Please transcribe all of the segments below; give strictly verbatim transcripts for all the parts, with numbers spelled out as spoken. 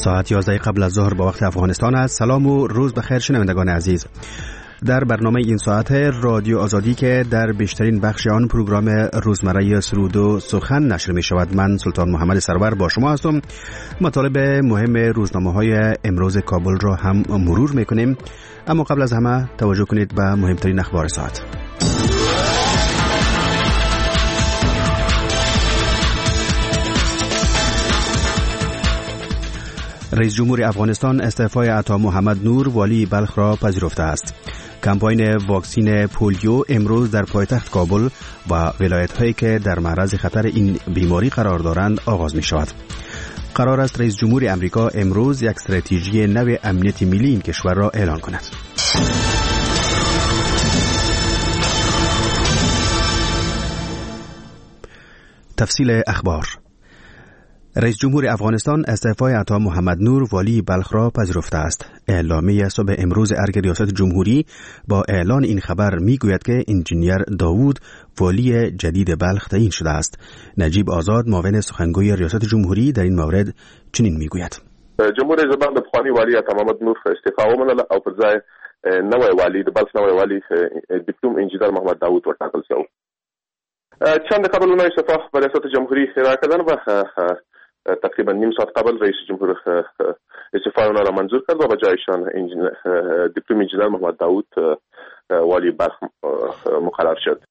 ساعت یازده قبل از ظهر با وقت افغانستان است. سلام و روز بخیر شنوندگان عزیز. در برنامه این ساعت رادیو آزادی که در بیشترین بخش آن پروگرام روزمره سرود و سخن نشر می شود، من سلطان محمد سرور با شما هستم. مطالب مهم روزنامه های امروز کابل را هم مرور می کنیم، اما قبل از همه توجه کنید به مهمترین اخبار ساعت. رئیس جمهور افغانستان استعفای عطا محمد نور والی بلخ را پذیرفته است. کمپاین واکسین پولیو امروز در پایتخت کابل و ولایت‌هایی که در معرض خطر این بیماری قرار دارند آغاز می شود. قرار است رئیس جمهور امریکا امروز یک استراتژی نو امنیت ملی این کشور را اعلان کند. تفصیل اخبار. رئیس جمهور افغانستان استعفای عطا محمد نور والی بلخ را پذیرفته است. اعلامیه صبح امروز ارگ ریاست جمهوری با اعلان این خبر میگوید که انجینیر داوود والی جدید بلخ تعیین شده است. نجیب آزاد معاون سخنگوی ریاست جمهوری در این مورد چنین میگوید: جمهور زبان د پخوانی والی عطا محمد نور استعفا ومنله او پر ځای نوی والی د بلخ نوی والی دیپلوم انجینیر محمد داوود ورټاکل شو. چند قبل از استعفا به ریاست جمهوری را کردن و تقریبا نیم ساعت قبل رئیس جمهور استعفای اونا را منظور کرد و به جایشان دیپلم انجینیر محمد داوود والی بلخ مقرر شد.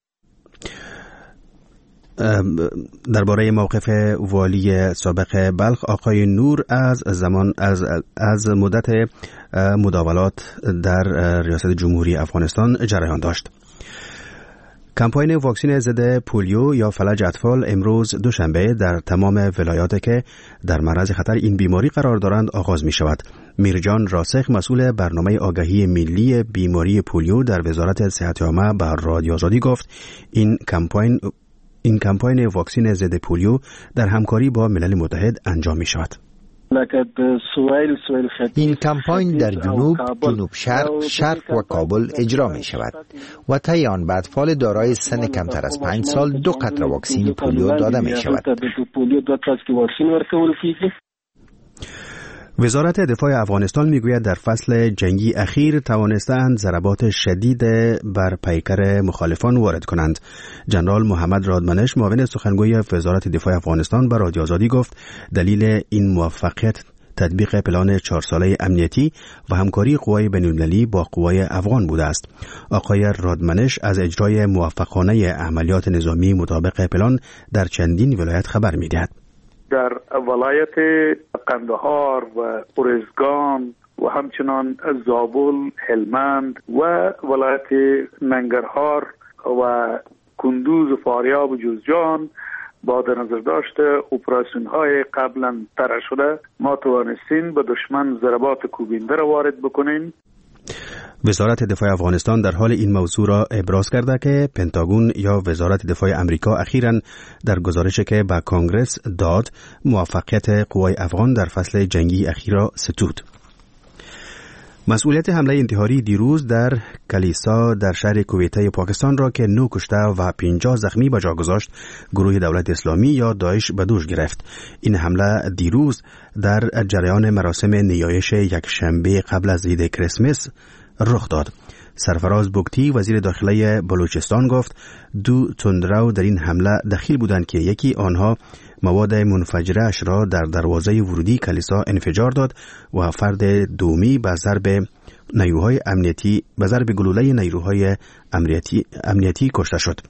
درباره موقف والی سابق بلخ آقای نور از زمان از از مدت مداولات در ریاست جمهوری افغانستان جریان داشت. کمپاین واکسین ضد پولیو یا فلج اطفال امروز دوشنبه در تمام ولایات که در معرض خطر این بیماری قرار دارند آغاز می شود. میرجان راسخ مسئول برنامه آگاهی ملی بیماری پولیو در وزارت صحت عامه به رادیو آزادی گفت این کمپاین این کمپاین واکسین ضد پولیو در همکاری با ملل متحد انجام می شود. این کمپاین در جنوب، جنوب شرق، شرق و کابل اجرا می شود و طی آن به اطفال دارای سن کمتر از پنج سال دو قطره واکسین پولیو داده می شود. وزارت دفاع افغانستان میگوید در فصل جنگی اخیر توانستند ضربات شدید بر پیکر مخالفان وارد کنند. جنرال محمد رادمنش معاون سخنگوی وزارت دفاع افغانستان به رادیو آزادی گفت دلیل این موفقیت تطبیق پلان چهار ساله امنیتی و همکاری قوای بین‌المللی با قوای افغان بوده است. آقای رادمنش از اجرای موفقانه عملیات نظامی مطابق پلان در چندین ولایت خبر می‌دهد. در ولایت قندهار و ارزگان و همچنان زابل، هلمند و ولایت ننگرهار و کندوز و فاریاب و جوزجان با در نظر داشته اپراسیون های قبلا طرح شده ما توانستیم به دشمن ضربات کوبنده را وارد بکنیم. وزارت دفاع افغانستان در حال این موضوع را ابراز کرده که پنتاگون یا وزارت دفاع امریکا اخیراً در گزارشی که به کانگرس داد موفقیت قوای افغان در فصل جنگی اخیر را ستود. مسئولیت حمله انتحاری دیروز در کلیسا در شهر کویته پاکستان را که نه کشته و پنجاه زخمی به جا گذاشت گروه دولت اسلامی یا داعش به دوش گرفت. این حمله دیروز در جریان مراسم نیایش یک شنبه قبل از عید کریسمس رخ داد. سرفراز بگتی وزیر داخله بلوچستان گفت دو تندرو در این حمله دخیل بودند که یکی آنها مواد منفجره اش را در دروازه ورودی کلیسا انفجار داد و فرد دومی به ضرب نیروهای امنیتی به ضرب گلوله نیروهای امنیتی امنیتی کشته شد.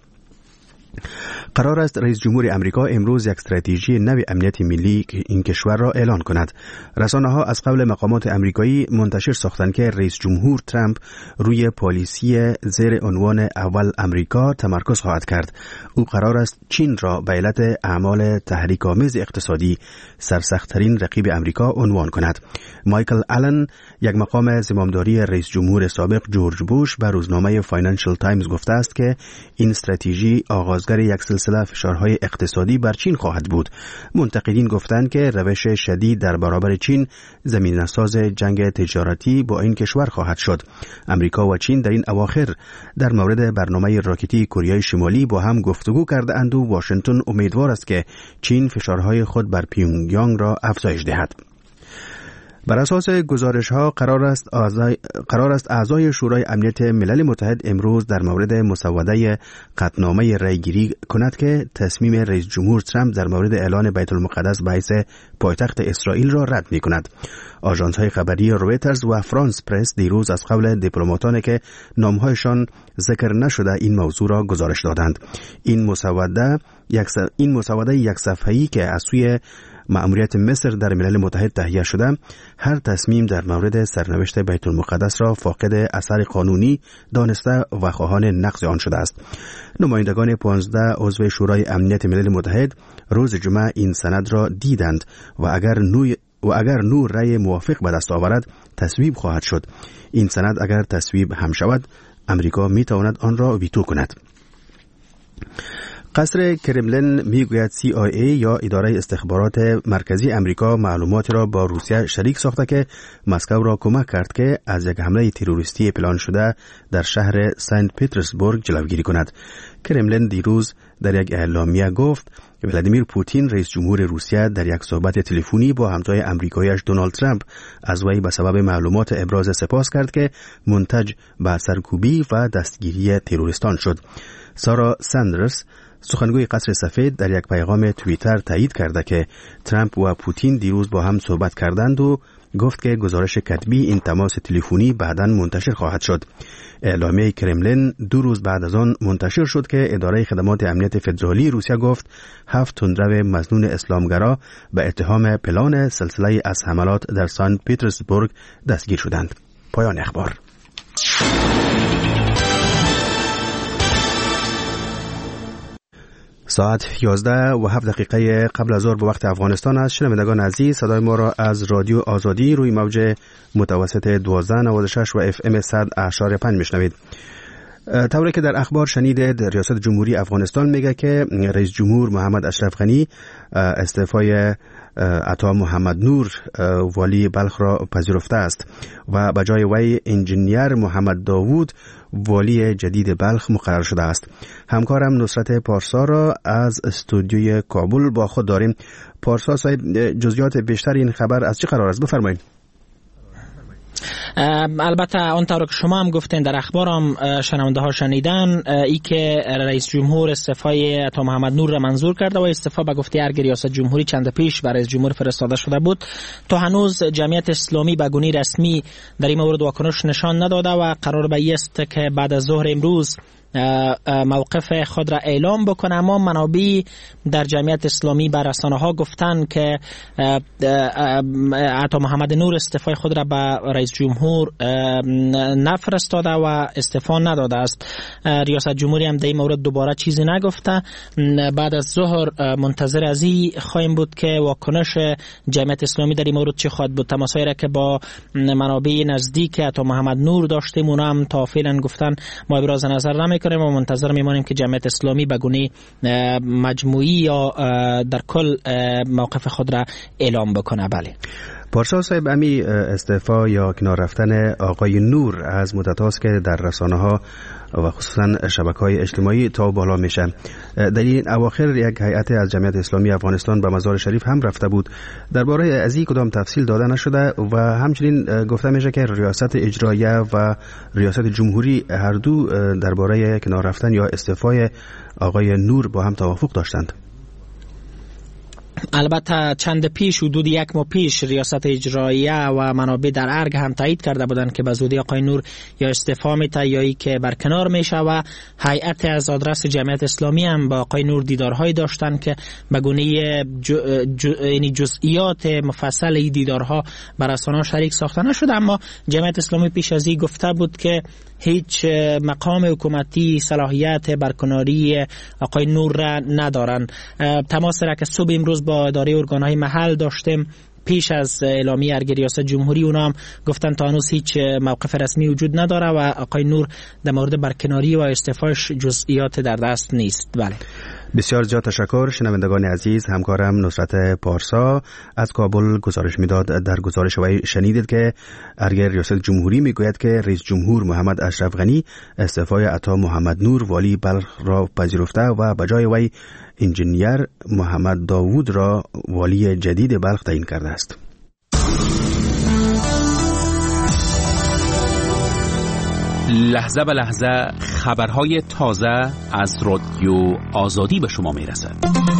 قرار است رئیس جمهور امریکا امروز یک استراتژی نو امنیت ملی این کشور را اعلان کند. رسانه‌ها از قبل مقامات امریکایی منتشر ساختند که رئیس جمهور ترامپ روی پالیسی زیر عنوان اول امریکا تمرکز خواهد کرد. او قرار است چین را به علت اعمال تحریک‌آمیز اقتصادی سرسخت‌ترین رقیب امریکا عنوان کند. مایکل آلن یک مقام زمامداری رئیس جمهور سابق جورج بوش به روزنامه فاینانشل تایمز گفته است که این استراتژی آغازگر یک سلسله فشارهای اقتصادی بر چین خواهد بود. منتقدین گفتند که روش شدید در برابر چین زمینه‌ساز جنگ تجارتی با این کشور خواهد شد. امریکا و چین در این اواخر در مورد برنامه راکتی کره شمالی با هم گفتگو کرده اند و واشنگتن امیدوار است که چین فشارهای خود بر پیونگیانگ را افزایش دهد. بر اساس گزارش ها قرار است اعضای قرار است اعضای شورای امنیت ملل متحد امروز در مورد مسوده قطعنامه رأیگیری کند که تصمیم رئیس جمهور ترامپ در مورد اعلان بیت المقدس به حیث پایتخت اسرائیل را رد می کند. آژانس های خبری رویترز و فرانس پرس دیروز از قبل دیپلماتانی که نامهایشان ذکر نشده این موضوع را گزارش دادند. این مسوده یک این مسوده یک صفحه‌ای که از سوی مأموریت مصر در ملل متحد تهیه شده هر تصمیم در مورد سرنوشت بیت المقدس را فاقد اثر قانونی دانسته و خواهان نقض آن شده است. نمایندگان پانزده عضو شورای امنیت ملل متحد روز جمعه این سند را دیدند و اگر نوع و اگر نور رأی موافق به دست آورد تصویب خواهد شد. این سند اگر تصویب هم شود امریکا می تواند آن را ویتو کند. قصر کرملین میگوید سی آی ای یا اداره استخبارات مرکزی امریکا معلوماتی را با روسیه شریک ساخته که مسکو را کمک کرد که از یک حمله تروریستی پلان شده در شهر سنت پترزبورگ جلوگیری کند. کرملین دیروز در یک اعلامیه گفت ولادیمیر پوتین رئیس جمهور روسیه در یک صحبت تلفنی با همتای آمریکایی‌اش دونالد ترامپ از وی به سبب معلومات ابراز سپاس کرد که منتج به سرکوبی و دستگیری تروریستان شد. سارا ساندرز سخنگوی قصر سفید در یک پیغام توییتر تایید کرده که ترامپ و پوتین دیروز با هم صحبت کردند و گفت که گزارش کتبی این تماس تلفنی بعداً منتشر خواهد شد. اعلامیه کرملین دو روز بعد از آن منتشر شد که اداره خدمات امنیت فدرالی روسیه گفت هفت تندرو مظنون اسلامگرا به اتهام پلان سلسله از حملات در سن پترزبورگ دستگیر شدند. پایان اخبار. ساعت یازده و هفت دقیقه قبل از ظهر به وقت افغانستان است. شنوندگان عزیز، صدای ما را از رادیو آزادی روی موج متوسط دوازده نود و شش و اف ام صد اعشار پنج میشنوید. طوری که در اخبار شنیدید، ریاست جمهوری افغانستان میگه که رئیس جمهور محمد اشرف غنی استعفای عطا محمد نور والی بلخ را پذیرفته است و به جای وی انجینیر محمد داوود والی جدید بلخ مقرر شده است. همکارم نصرت پارسا را از استودیوی کابل با خود داریم. پارسا صاحب، جزئیات بیشتر این خبر از چه قرار است؟ بفرمایید. البته آنطور که شما هم گفتین در اخبارم شنونده ها شنیدن، ای که رئیس جمهور استعفای عطا محمد نور را منظور کرده و استعفا به گفته ارگ ریاست جمهوری چند پیش برای رئیس جمهور فرستاده شده بود. تا هنوز جمعیت اسلامی به گونه رسمی در این مورد واکنش نشان نداده و قرار به است که بعد از ظهر امروز موقف خود را اعلام بکنه، اما منابع در جمعیت اسلامی بر رسانه‌ها گفتن که عطا محمد نور استعفای خود را به رئیس جمهور نفرستاده و استعفا نداده است. ریاست جمهوری هم در این مورد دوباره چیزی نگفته. بعد از ظهر منتظر از این خواهیم بود که واکنش جمعیت اسلامی در این مورد چه خواهد بود. تماسایی را که با منابع نزدیک عطا محمد نور داشتیم اونا هم تا فعلا گفتن ما ابراز نظر نمی کنیم و منتظر میمانیم که جمعیت اسلامی به گونه مجموعی یا در کل موقف خود را اعلام بکنه. بله پارسا صاحب، امی استعفا یا کنار رفتن آقای نور از مدت هاست که در رسانه ها و خصوصا شبکه های اجتماعی تا بالا میشه. در این اواخر یک هیئت از جمعیت اسلامی افغانستان به مزار شریف هم رفته بود. درباره از این کدام تفصیل داده نشده و همچنین گفته میشه که ریاست اجراییه و ریاست جمهوری هر دو درباره کنار رفتن یا استعفای آقای نور با هم توافق داشتند. البته چند پیش، حدود یک ماه پیش، ریاست اجراییه و منابع در ارگ هم تایید کرده بودند که به زودی آقای نور یا استعفا میده یا ای که برکنار میشه و هیئت از آدرس جمعیت اسلامی هم با آقای نور دیدارهایی داشتن که به گونه جو، جو، یعنی جزئیات مفصل این دیدارها بر رسانه‌ها شریک ساخته نشد. اما جمعیت اسلامی پیش از این گفته بود که هیچ مقام حکومتی صلاحیت برکناری آقای نور را ندارن. تماس را که صبح امروز با اداره ارگان‌های محل داشتیم پیش از اعلامیه ارگ ریاست جمهوری، اونا هم گفتن تا هنوز هیچ موقف رسمی وجود نداره و آقای نور در مورد برکناری و استعفاش جزئیات در دست نیست. بله، بسیار زیاد تشکر. شنوندگان عزیز، همکارم نصرت پارسا از کابل گزارش میداد. در گزارش وی شنیدید که ارگ ریاست جمهوری میگوید که رئیس جمهور محمد اشرف غنی استعفای عطا محمد نور والی بلخ را پذیرفته و به جای وی انجینیر محمد داوود را والی جدید بلخ تعیین کرده است. لحظه به لحظه خبرهای تازه از رادیو آزادی به شما میرسد.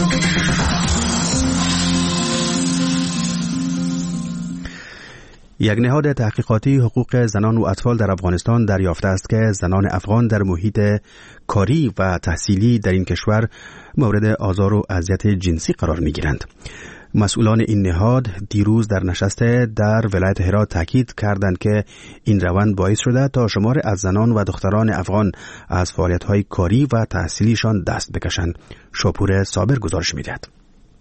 یک نهاد تحقیقاتی حقوق زنان و اطفال در افغانستان دریافته است که زنان افغان در محیط کاری و تحصیلی در این کشور مورد آزار و اذیت جنسی قرار می‌گیرند. مسئولان این نهاد دیروز در نشست در ولایت هرات تاکید کردند که این روند باعث شده تا شمار از زنان و دختران افغان از فعالیت‌های کاری و تحصیلیشان دست بکشند. شاپور صابر گزارش می‌دهد.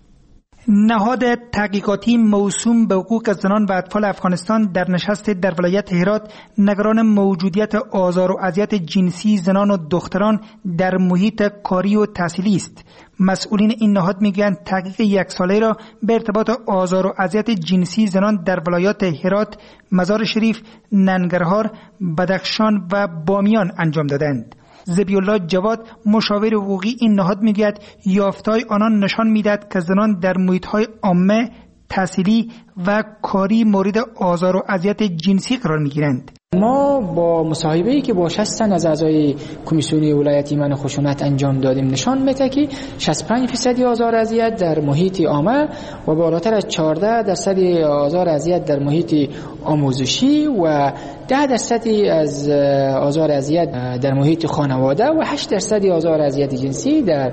نهاد تحقیقاتی موسوم به حقوق زنان و اطفال افغانستان در نشست در ولایت هرات نگران موجودیت آزار و اذیت جنسی زنان و دختران در محیط کاری و تحصیلی است. مسئولین این نهاد میگویند تحقیق یک ساله را به ارتباط آزار و اذیت جنسی زنان در ولایات هرات، مزار شریف، ننگرهار، بدخشان و بامیان انجام دادند. زبیالله جواد مشاور حقوقی این نهاد میگوید یافته‌های آنان نشان میدهد که زنان در محیط‌های عامه، تحصیلی و کاری مورد آزار و اذیت جنسی قرار میگیرند. ما با مصاحبه‌ای که با شصت تن از اعضای کمیسیون ولایتی منع خشونت انجام دادیم نشان میده که شصت و پنج درصد آزار و اذیت در محیط عامه و بالاتر از چهارده درصد آزار و اذیت در محیط آموزشی و ده درصد از آزار و اذیت در محیط خانواده و هشت درصد آزار و اذیت جنسی در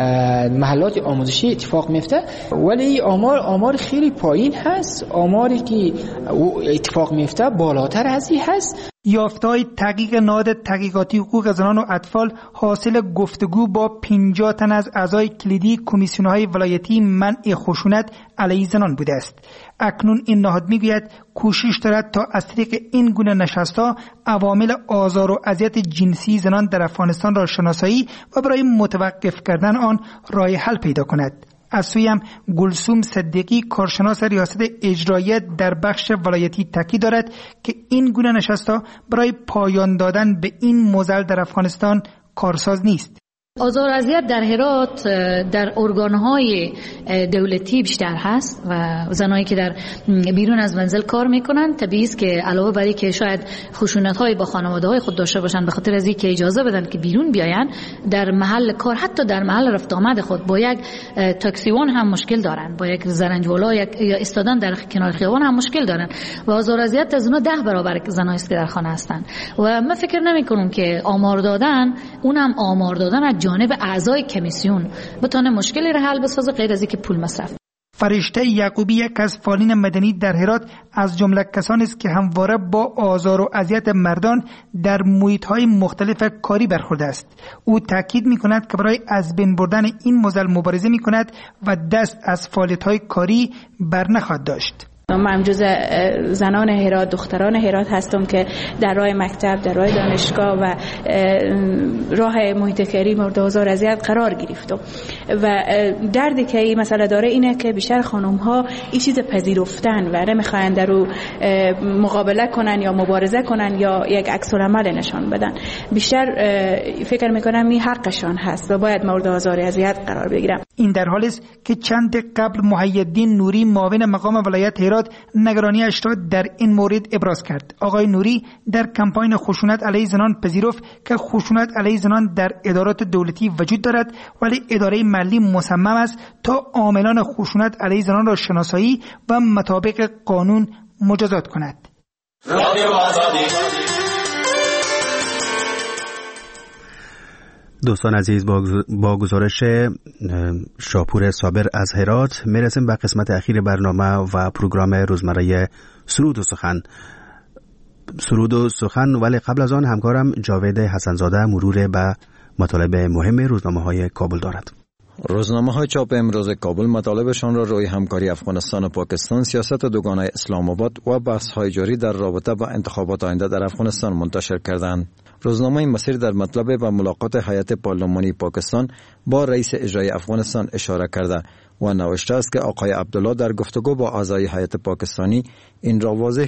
محلات آموزشی اتفاق میفته. ولی آمار آمار خیلی پایین هست. آماری که اتفاق میفته بالاتر از این هست. یافته‌های تحقیق نهاد تحقیقاتی حقوق زنان و اطفال حاصل گفتگو با پنجاه تن از اعضای کلیدی کمیسیون‌های ولایتی منع خشونت علیه زنان بوده است. اکنون این نهاد میگوید کوشش دارد تا از طریق این گونه نشست‌ها عوامل آزار و اذیت جنسی زنان در افغانستان را شناسایی و برای متوقف کردن آن راه حل پیدا کند. از سوی هم گلسوم صدیقی کارشناس ریاست اجرایی در بخش ولایتی تاکید دارد که این گونه نشست‌ها برای پایان دادن به این معضل در افغانستان کارساز نیست. آزار و اذیت در هرات در ارگان‌های دولتی بیشتر هست و زنایی که در بیرون از منزل کار میکنن طبیعی است که علاوه بر اینکه شاید خشونت‌های با خانواده‌های خود داشته باشن به خاطر از اینکه اجازه بدن که بیرون بیاین در محل کار حتی در محل رفت آمد خود با یک تاکسیوان هم مشکل دارن، با یک زرنجولا یک یا ایستادن در کنار خیابان هم مشکل دارن و آزار و اذیت از اونها ده برابر زنایی است که در خانه هستن و من فکر نمی‌کنم که آمار دادن اونم آمار دادن جانب اعضای کمیسیون بتونه مشکلی را حل بسازه غیر از اینکه پول مصرف. فرشته یعقوبی یک از فعالین مدنی در هرات از جمله کسانی است که همواره با آزار و اذیت مردان در محیط‌های مختلف کاری برخورده است. او تاکید می‌کند که برای از بین بردن این معضل مبارزه می‌کند و دست از فعالیت‌های کاری بر نخواهد داشت. من جز زنان هرات، دختران هرات هستم که در راه مکتب، در راه دانشگاه و راه محیط کاری مورد آزار و اذیت قرار گرفتم و دردی که این مسئله داره اینه که بیشتر خانم ها این چیز پذیرفتن و نمیخواین در رو مقابله کنن یا مبارزه کنن یا یک عکس العمل نشان بدن. بیشتر فکر میکنم این حقشان هست و باید مورد آزار و اذیت قرار بگیرن. این در حالی است که چند قبل محیدین نوری معاون مقام ولایت هرات نگرانیش را در این مورد ابراز کرد. آقای نوری در کمپاین خشونت علیه زنان پذیرفت که خشونت علیه زنان در ادارات دولتی وجود دارد ولی اداره ملی مصمم است تا عاملان خشونت علیه زنان را شناسایی و مطابق قانون مجازات کند. دوستان عزیز با گزارش شاپور صابر از هرات میرسیم به قسمت اخیر برنامه و پروگرام روزمره سرود و سخن. سرود و سخن ولی قبل از آن همکارم جاوید حسنزاده مرور به مطالب مهم روزنامه‌های کابل دارد. روزنامه‌های چاپ امروز کابل مطالبشان را روی همکاری افغانستان و پاکستان، سیاست دوگانه اسلام آباد و بحث‌های جاری در رابطه با انتخابات آینده در افغانستان منتشر کردند. روزنامه مسیر در مطلب و ملاقات هیئت پارلمانی پاکستان با رئیس اجرایی افغانستان اشاره کرده و نوشته است که آقای عبدالله در گفتگو با اعضای هیئت پاکستانی این را واضح کرده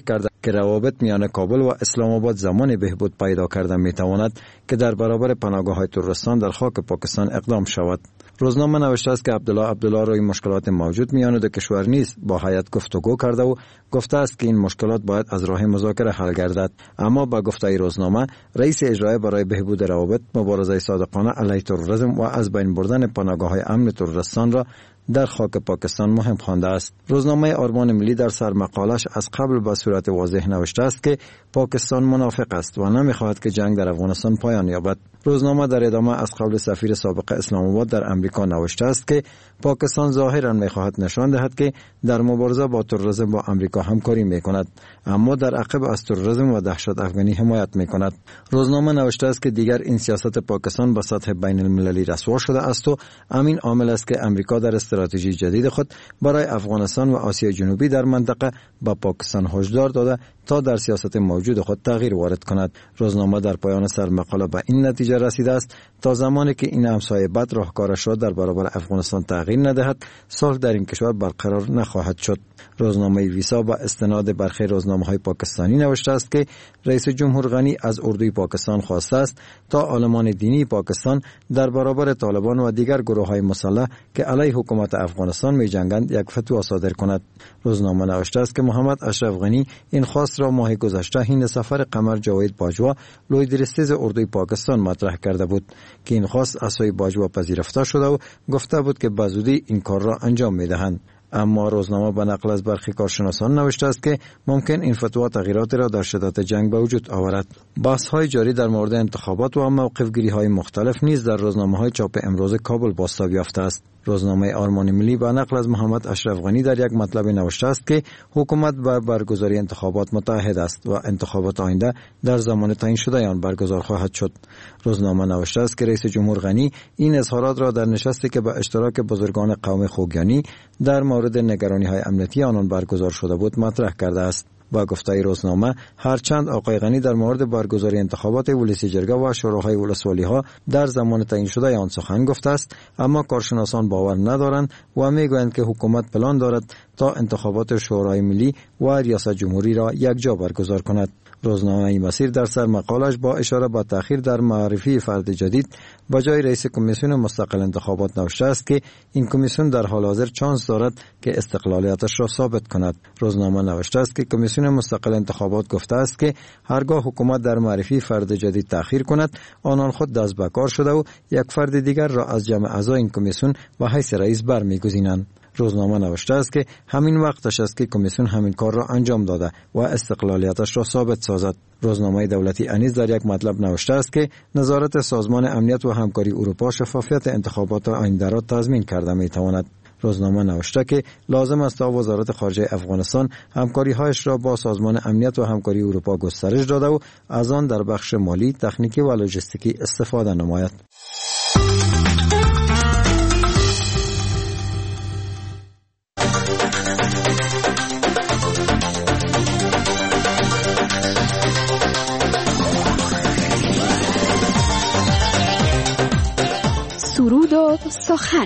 که روابط میان کابل و اسلام آباد زمان بهبود پیدا کردن میتواند که در برابر پناهگاه‌های تروریستان در خاک پاکستان اقدام شود. روزنامه نوشته است که عبدالله عبدالله روی مشکلات موجود میان دو کشور نیز با هیئت گفتگو کرده و گفته است که این مشکلات باید از راه مذاکره حل گردد. اما با گفته روزنامه، رئیس اجرایی برای بهبود روابط مبارزه صادقانه علیه تروریسم و از بین بردن پناهگاه‌های امن تروریستان را در خاک پاکستان مهم خوانده است. روزنامه آرمان ملی در سرمقالش از قبل به صورت واضح نوشته است که پاکستان منافق است و نمیخواهد که جنگ در افغانستان پایان یابد. روزنامه در ادامه از قبل سفیر سابق اسلام آباد در امریکا نوشته است که پاکستان ظاهرا میخواهد نشان دهد که در مبارزه با تروریسم با امریکا همکاری میکند، اما در عقب از تروریسم و دهشت افغانی حمایت میکند. روزنامه نوشته است که دیگر این سیاست پاکستان به سطح بین المللی رسوا شده است و همین عامل است که امریکا در استراتژی جدید خود برای افغانستان و آسیا جنوبی در منطقه با پاکستان هشدار داده تا در سیاست موجود خود تغییر وارد کند. روزنامه در پایان سرمقاله به این نتیجه رسیده است تا زمانی که این همسایه بد راهکارش را در برابر افغانستان تغییر ندهد، صلح در این کشور برقرار نخواهد شد. روزنامه ویسا با استناد برخی روزنامه‌های پاکستانی نوشته است که رئیس جمهور غنی از اردوی پاکستان خواسته است تا عالمان دینی پاکستان در برابر طالبان و دیگر گروه‌های مسلح که علیه حکومت افغانستان می‌جنگند یک فتوا صادر کند. روزنامه نوشته است که محمد اشرف غنی این خواست را ماه گذشته حین سفر قمر جاوید باجوا لوی درستیز اردوی پاکستان مطرح کرده بود که این خواست از سوی باجوا پذیرفته شده و گفته بود که بزودی این کار را انجام می‌دهند. اما روزنامه به نقل از برخی کارشناسان نوشته است که ممکن این فتوا تغییراتی را در شدت جنگ به وجود آورد. بحث‌های جاری در مورد انتخابات و موقف‌گیری‌های مختلف نیز در روزنامه‌های چاپ امروز کابل بازتاب یافته است. روزنامه آرمان ملی به نقل از محمد اشرف غنی در یک مطلب نوشته است که حکومت به برگزاری انتخابات متعهد است و انتخابات آینده در زمان تعیین شده آن برگزار خواهد شد. روزنامه نوشته است که رئیس جمهور غنی این اظهارات را در نشستی که به اشتراک بزرگان قوم خوگیانی در مورد نگرانی‌های امنیتی آنان برگزار شده بود مطرح کرده است. با گفته روزنامه، هرچند آقای غنی در مورد برگزاری انتخابات ولسی جرگه و شوراهای ولسوالی‌ها در زمان تعیین شده آن سخن گفته است، اما کارشناسان باور ندارند و میگویند که حکومت پلان دارد تا انتخابات شورای ملی و ریاست جمهوری را یکجا برگزار کند. روزنامه مسیر در سر مقالش با اشاره به تأخیر در معرفی فرد جدید با جای رئیس کمیسیون مستقل انتخابات نوشته است که این کمیسیون در حال حاضر چانس دارد که استقلالیتش را ثابت کند. روزنامه نوشته است که کمیسیون مستقل انتخابات گفته است که هرگاه حکومت در معرفی فرد جدید تأخیر کند، آنان خود دست به کار شده و یک فرد دیگر را از جمع اعضای این کمیسیون و حیث رئیس برمیگزینند. روزنامه نوشته است که همین وقتش است که کمیسیون همین کار را انجام داده و استقلالیتش را ثابت سازد. روزنامه دولتی انیس در یک مطلب نوشته است که نظارت سازمان امنیت و همکاری اروپا شفافیت انتخابات آینده را تضمین کرده میتواند. روزنامه نوشته که لازم است تا وزارت خارجه افغانستان همکاری‌هایش را با سازمان امنیت و همکاری اروپا گسترش داده و از آن در بخش مالی، تکنیکی و لوجستیکی استفاده نماید. سرود و سخن.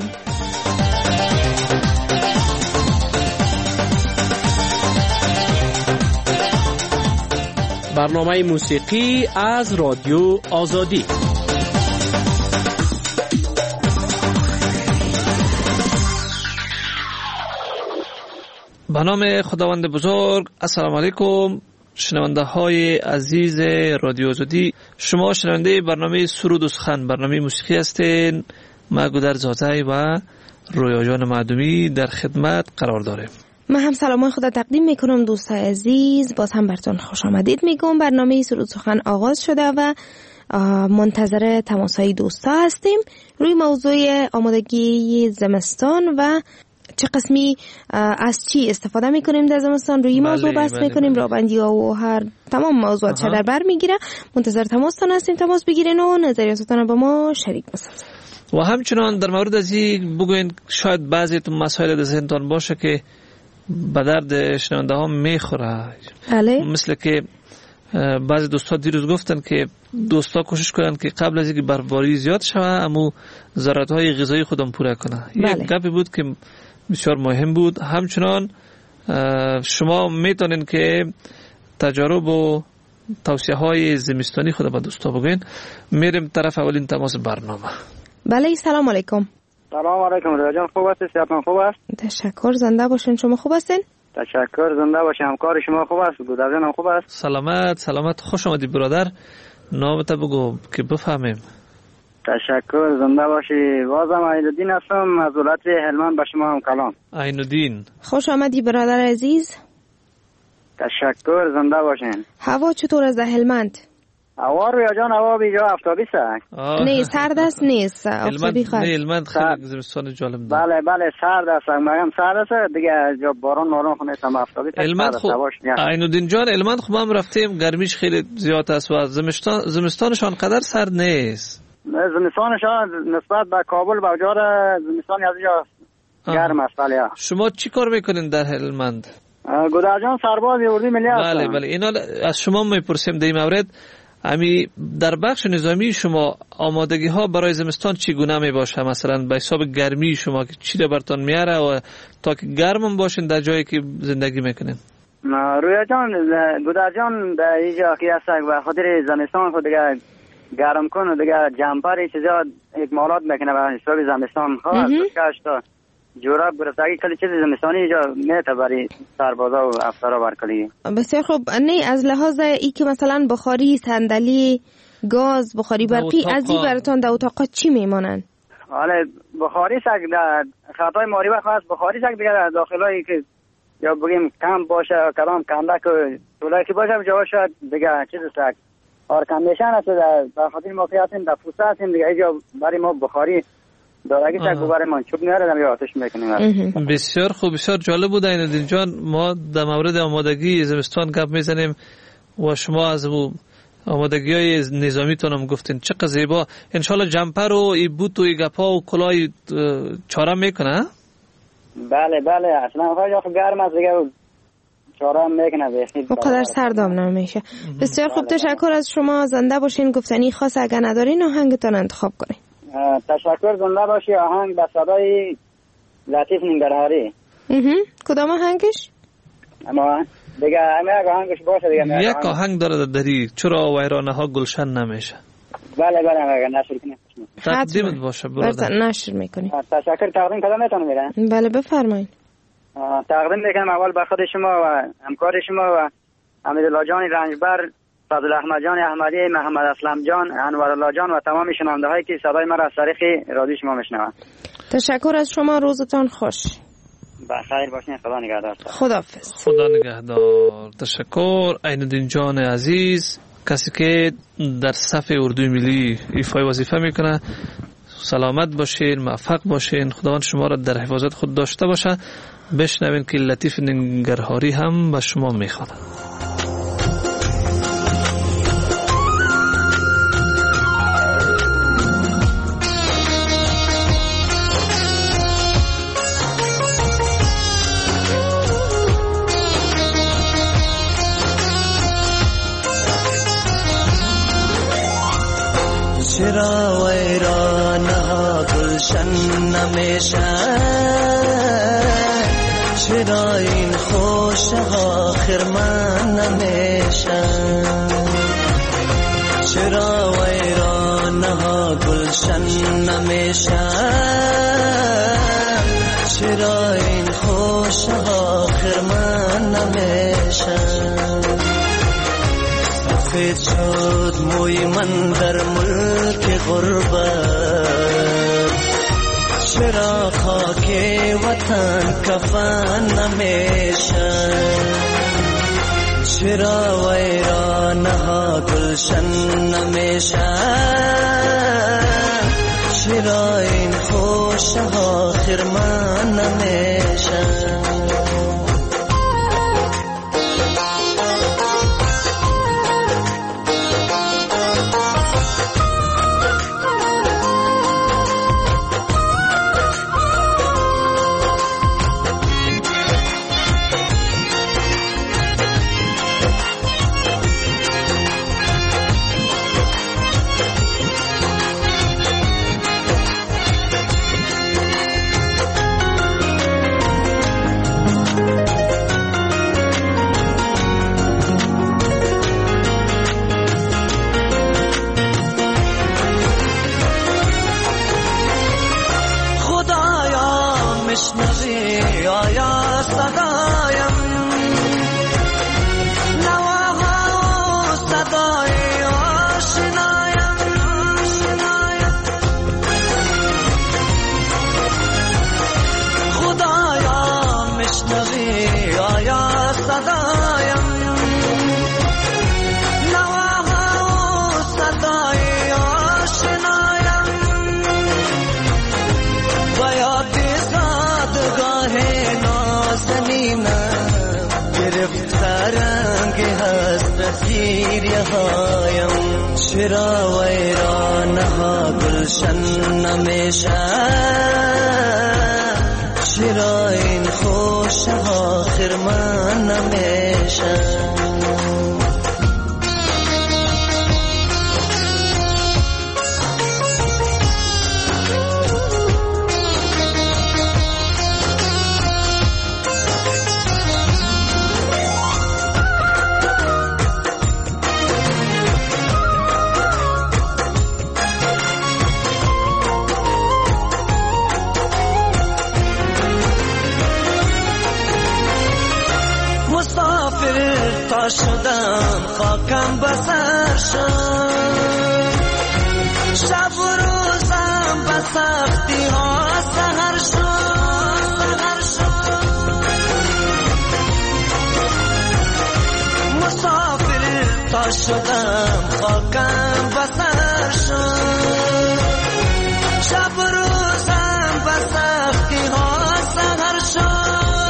برنامه موسیقی از رادیو آزادی. به نام خداوند بزرگ. السلام علیکم شنونده های عزیز رادیو آزادی. شما شنونده برنامه سرود و سخن، برنامه موسیقی هستین. ما گودر زاده و رویا جان معدومی در خدمت قرار داریم. من هم سلامای خدا تقدیم میکنم دوستای عزیز، باز هم براتون خوش آمدید میگم. برنامه سرود سخن آغاز شده و منتظر تماسهای دوستا هستیم روی موضوع آمادگی زمستان و چه قسمی از چی استفاده میکنیم در زمستان. روی بله، موضوع بحث میکنیم، رابندی ها و هر تمام موضوعات چه در بر میگیره. منتظر تماستان هستیم، تماس بگیرین و نظریاتتان با ما شریک بسازید. و همچنان در مورد از این بگوین شاید بعضی تو مسائل در ذهنتان باشه که به درد شنونده ها میخوره. بله. مثل که بعضی دوستا دیروز گفتن که دوستا کوشش کنن که قبل از اینکه برفباری زیاد شوه اما ضرورت های غذایی خودم پوره کنه. بله. یک گپی بود که بسیار مهم بود. همچنان شما میتونین که تجارب و توصیه های زمستانی خود به دوستا بگوین. میریم طرف اولین تماس برنامه. بله سلام علیکم. سلام علیکم رضا جان، خوب هستی؟ صحتتون خوب است؟ تشکر، زنده باشین. شما خوب هستین؟ تشکر، زنده باشین. همکار شما خوب است؟ گودرزن هم خوب است؟ سلامت سلامت، خوش آمدی برادر. نامت بگو که بفهمیم. تشکر، زنده باشی. بازم عینالدین هستم از ولایت هلمند، به شما هم کلام. عینالدین خوش آمدی برادر عزیز. تشکر، زنده باشین. هوا چطور از هلمند؟ هوا رویا جان هوا بیجا آفتابی است. نه سرد است نیست آفتابی خواهد. نه هلمند خیلی زمستان جالب داره. بله بله سرد است، مگم سرد است دیگه، جا باران مارون خونه تام آفتابی است. هلمند خوب. عینالدین جان هلمند خوب هم رفتیم، گرمیش خیلی زیاد است و زمستان زمستانشان قدر سرد نیست. زمستانشان نسبت به کابل با جار زمستان از اینجا گرم است. بله. شما چی کار میکنین در هلمند؟ گودرجان سرباز اردوی ملی هستم. بله بله، اینا از شما میپرسیم در این مورد. امی در بخش نظامی شما آمادگی ها برای زمستان چگونه می باشه؟ مثلا به حساب گرمی شما چی را برتان میاره و تا که گرم باشین در جایی که زندگی میکنین؟ رویا جان گودرجان در اینجا که هست و خاطر زمستان خود دیگه گرم کن و دیگه جمپر چیزا اکمالات میکنه به حساب زمستان خواهد کاش تا جوراب گرفتگی کلی چیز زمستانی اینجا میته برای سربازا و افسرها برکلی. بسیار خوب. نه از لحاظ ای که مثلا بخاری، صندلی، گاز، بخاری برقی از این براتون در اتاقا چی میمانن؟ حالا بخاری سگ در خطای ماری وقت هست، بخاری سگ دیگه در داخلایی که یا بگیم کم باشه کلام کندک و طولایی که باشه جا شاید دیگه چیز سگ آر کندیشن هست در خاطر موقعیت در فوسه هستیم دیگه اینجا برای ما بخاری دارگی تک برای من چوب میاره یا آتش میکنیم. بسیار خوب، بسیار جالب بود عینالدین جان. ما در مورد آمادگی زمستان گپ میزنیم و شما از آمادگی های نظامیتون هم گفتین. چقدر زیبا. انشالله جمپر و ای بوت و ای گپا و کلای چاره میکنه؟ بله بله، اصلا خواهی گرم است دیگه چاره میکنه و قدر سردام نمیشه. بسیار خوب، تشکر از شما. زنده باشین. گفتنی خاص اگر ندارین آهنگتان انتخاب کنین. تشکر، زنده باشی. آهنگ به صدای لطیف ننگرهاری. کدام آهنگش؟ اما دیگه همه آهنگش باشه دیگه. یک آهنگ داره داری چرا ویرانه ها گلشن نمیشه. بله بله اگر نشر کنیم تقدیمت باشه برادر. نشر میکنیم. تشکر. تقدیم کدام میتونم میرن؟ بله بفرمایید. تقدیم میکنم اول به خود شما و همکار شما و حمیدالله جان رنجبر، فضل احمد جان احمدی، محمد اسلم جان، انورالله جان و تمام شنونده هایی که صدای ما را از طریق رادیو شما میشنوند. تشکر از شما. روزتان خوش. بخیر باشین. خدا نگهدار. خداحافظ. خدا نگهدار. تشکر عینالدین جان عزیز، کسی که در صف اردوی ملی ایفای وظیفه میکنه. سلامت باشین، موفق باشین. خداوند شما را در حفاظت خود داشته باشه. بشنوین که لطیف ننگرهاری هم به شما میخواند. چرا ویرانها گلشن نمیشه، چرا این خوشها خرمن نمیشه، چرا ویرانها گلشن نمیشه، چرا این خوشها خرمن نمیشه. سفید شد موی من در ملک غربت، چرا خاک وطن کفن نمیشه، چرا ویرانها گلشن نمیشه، چرا این خوشها خرمن نمیشه. چرا ویرانه ها گلشن نمیشن چرا این خوش ها خرمان نمیشن شدم خاکم بسر شد شب و روزم به سختی ها سهر شد مسافر تا شدم خاکم بسر شد شب و روزم به سختی ها سهر شد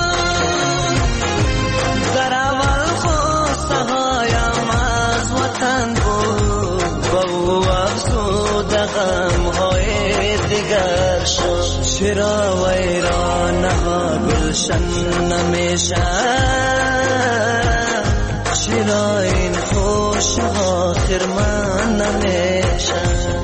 چرا ویرانه ها گلشن نمیشن چرا این خوش ها خرمان نمیشن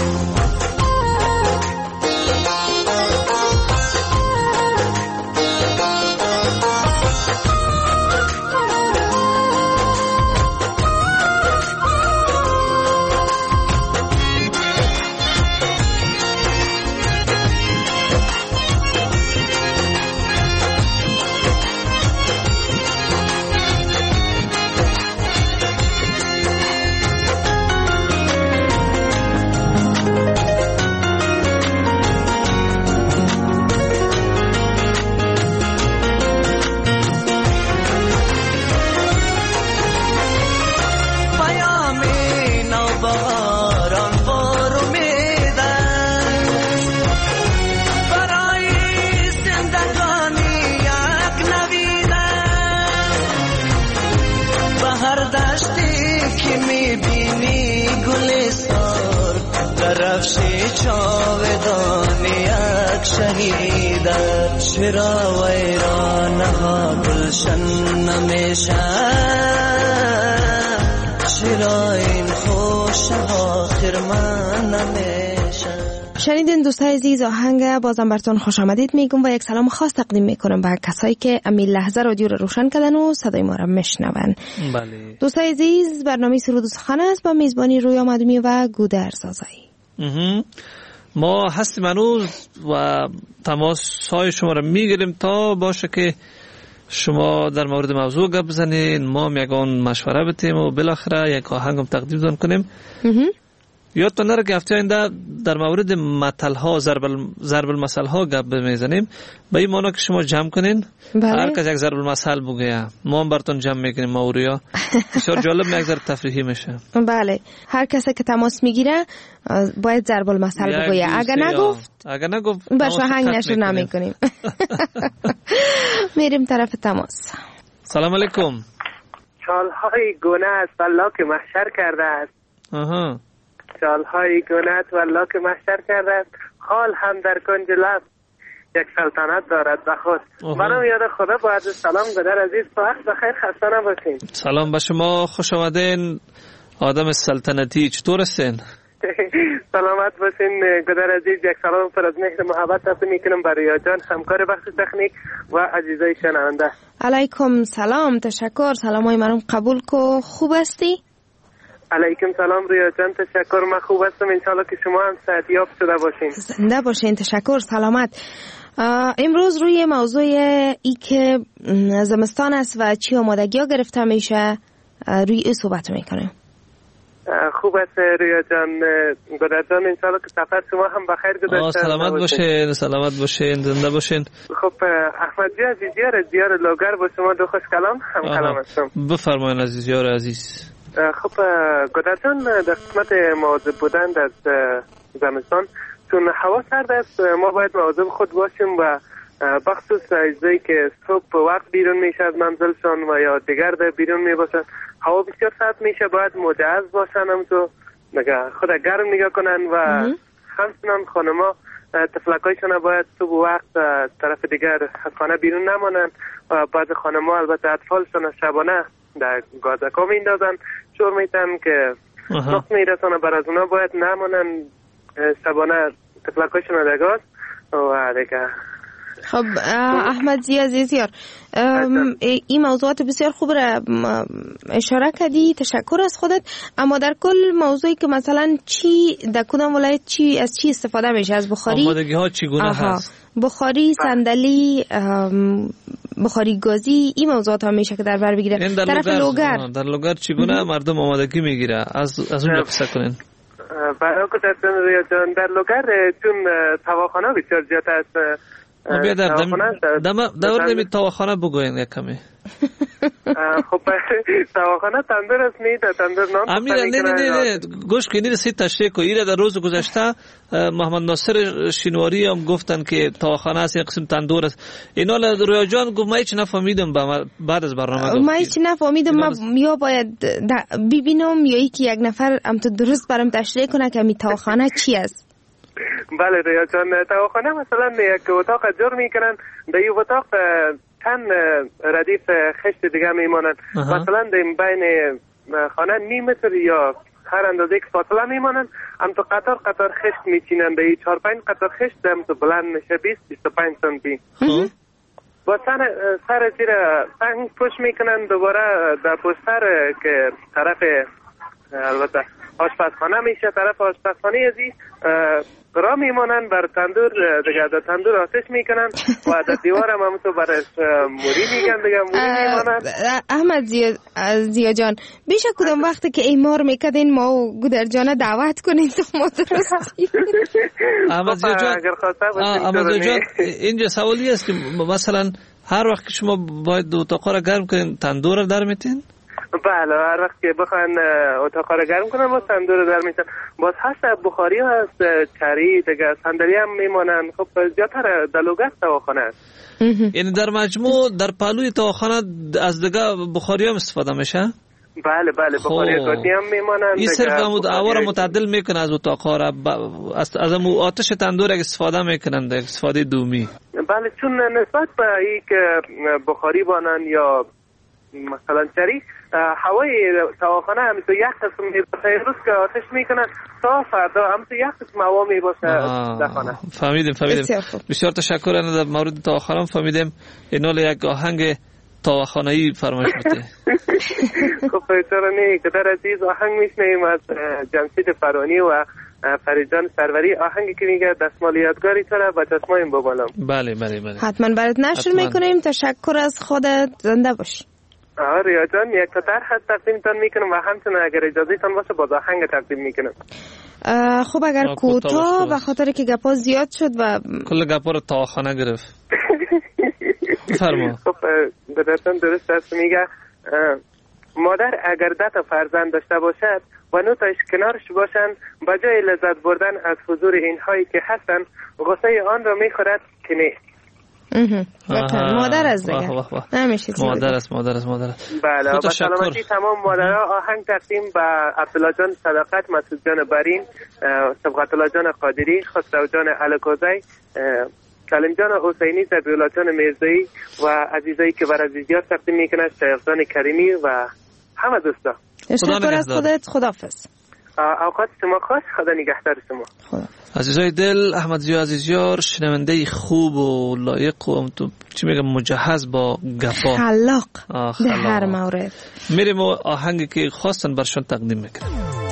چرا ویرانه ها گلشن نمیشن چرا این خوش ها خرمان نمیشن. شنیدین دوستای عزیز آهنگ بازم براتون خوش آمدید میگم و یک سلام خاص تقدیم میکنم به کسایی که امی لحظه رادیو رو روشن کردن و صدای ما رو میشنون. بله دوستای عزیز برنامه سرود و سخن است با میزبانی رویا مدومی و گودر زازایی. ما هستیم هنوز و تماس های شما رو میگیریم تا باشه که شما در مورد موضوع گپ بزنین، ما یگان مشوره بتیم و بالاخره یک آهنگم تقدیم کنیم. یادتون نره که هفته آینده در مورد مثل ها ضرب ضرب المثل ها گپ میزنیم. به این معنی که شما جمع کنین، بله. هر کس یک ضرب المثل بگه، ما هم براتون جمع میکنیم. ما اوریا بسیار جالب، یک ذره تفریحی میشه. بله، هر کسی که تماس میگیره باید ضرب المثل بگه. اگر نگفت اگر نگفت باشه آهنگ نشر نمیکنیم. میریم طرف تماس. سلام علیکم. چالهای گونه است والله که محشر کرده است. آها. چالهای گونه است والله که محشر کرده است. خال هم در کنج لب یک سلطنت دارد به خود. منم یاد خدا باید سلام گدر عزیز، وقت بخیر، خسته نباشین. سلام به شما، خوش آمدین آدم سلطنتی. چطور هستین؟ سلامت باشین گدر عزیز. یک سلام پر از مهر محبت تقدیم میکنم برای ریاض جان، همکار بخش تکنیک و عزیزای شنونده. علیکم سلام، تشکر. سلامای منم قبول کو. خوب هستی؟ علیکم سلام ریاض جان، تشکر. من خوب هستم، انشالله که شما هم صحتیاب شده باشین. زنده باشین، تشکر. سلامت. امروز روی موضوع ای که زمستان است و چی آمادگی ها گرفته میشه روی این صحبت میکنیم. خوب است رویا جان. گدر جان انشالله که سفر شما هم بخیر گذشته. سلامت باشین، سلامت باشین، زنده باشین. خب احمد جی عزیز یار از دیار لوگر با شما دو خوش کلام هم کلام هستم. بفرمایید عزیز یار عزیز. خب گدر جان، در قسمت مواظب بودن از زمستان، چون هوا سرد است ما باید مواظب خود باشیم و بخصوص اجزایی که صبح به وقت بیرون میشه از منزلشان و یا دیگر در بیرون میباشن، هوا بسیار سرد میشه، باید مجهز باشن همزو دیگه خود گرم نگاه کنن و همچنان خانما تفلکایشان باید صبح وقت طرف دیگر از خانه بیرون نمانند و بعض خانما البته اطفالشان شبانه در گازکا میندازن شور میتن که سخت میرسانه بر از اونا باید نمانند شبانه تفلکایشان در گاز و دیگه. خب احمد ضیا عزیزیار این موضوعات بسیار خوب را اشاره کردی، تشکر از خودت. اما در کل موضوعی که مثلا چی در کدام ولایت چی از چی استفاده میشه؟ از بخاری آمادگی ها چگونه هست؟ بخاری، صندلی، بخاری گازی، این موضوعات هم میشه که در بر بگیره. در طرف لوگر در لوگر چگونه مردم آمادگی میگیره؟ از از اون قصه کنین. برای که در لوگر چون تواخانه بسیار زیاد است. بیا در دور نمی تواخانه بگوین یک کمی. خب تواخانه تندور است نید تندور نان امیر نه نه نه گوش کنید سی تشریح کو ایره در روز گذشته محمد ناصر شینواری هم گفتن که تواخانه است یک قسم تندور است. اینا رویا جان گفت من هیچ نفهمیدم بعد از برنامه گفت من هیچ نفهمیدم. من یا باید ببینم یا یکی یک نفر هم تو درست برام تشریح کنه که می تواخانه چی است. بله ریا جان تواخانه مثلا یک اتاق جور میکنن در این اتاق چند ردیف خشت دیگه میمانند مثلا در بین خانه نیم متر یا هر اندازه که فاصله میمانند هم تو قطار قطار خشت میچینند در این چهار پنج قطار خشت هم تو بلند میشه بیست بیست و پنج سانتی با سر سر زیر سنگ پوش میکنن دوباره در پشت سر که طرف البته آشپزخانه میشه طرف آشپزخانه ازی را میمانن بر تندور دیگه در تندور آتش میکنن و در دیوار هم همونطور برش موری میگن دیگه موری میمانن. احمد ضیا جان بیشه کدام وقتی که ایمار میکدین ما و گودر جانه دعوت کنین تو ما درستی. احمد ضیا جان احمد ضیا جان اینجا سوالی است که مثلا هر وقت که شما باید اتاق را گرم کنین تندور در میتین؟ بله هر وقت که بخوان اتاق را گرم کنن با تندور در میتن باز هست بخاری هست چری دیگه صندلی هم میمانن. خب زیادتر در لوگر تواخانه است. یعنی در مجموع در پهلوی تواخانه از دیگه بخاری هم استفاده میشه؟ بله بله بخاری گازی هم میمانن. این صرف هوا متعدل میکنه از اتاق را از از آتش تندور استفاده میکنن در استفاده دومی. بله چون نسبت به این که بخاری بانن یا مثلا چری هوای تواخانه همیشه یک قسم میباشه روز که آتش میکنن تا فردا همیشه یک قسم هوا میباشه در خانه. فهمیدیم فهمیدیم بسیار تشکر. انا در مورد تواخانه فهمیدیم اینال یک آهنگ تواخانه‌ای فرمایش بده. خب چرا نه که در عزیز آهنگ میشنیم از جمشید فرانی و فریجان سروری آهنگی که میگه دستمال یادگاری چرا با چشمایم ببالم. بله بله بله حتما برات نشر میکنیم. تشکر از خودت. زنده باش. آه ریا جان یک تا طرح تقدیمتان میکنم و همچنان اگر اجازه تان باشه باز آهنگ تقدیم میکنم. خب اگر کوتاه به خاطر که گپا زیاد شد و کل گپا رو تواخانه گرفت. فرما. خب درستان درست است میگه مادر اگر ده تا فرزند داشته باشد و نو تاش کنارش باشند به جای لذت بردن از حضور اینهایی که هستند غصه آن را میخورد که نیست. مادر از دیگه نمیشه مادر است مادر است مادر است. بله با سلامتی تمام مادرها. آهنگ تقدیم به عبدالله جان صداقت، مسعود جان برین، صبغت الله جان قادری، خسرو جان الکوزی، سلیم جان حسینی، زبیولا جان میرزایی و عزیزایی که بر عزیزیات تقدیم میکنه شیخ جان کریمی و همه دوستا. تشکر از خودت. خداحافظ. اوقات شما خوش. خدا نگهدار شما. عزیزای دل احمد ضیا عزیزیار شنونده خوب و لایق و چی میگم مجهز با گپا خلاق در هر مورد. میریم و آهنگی که خواستن برشون تقدیم میکنم.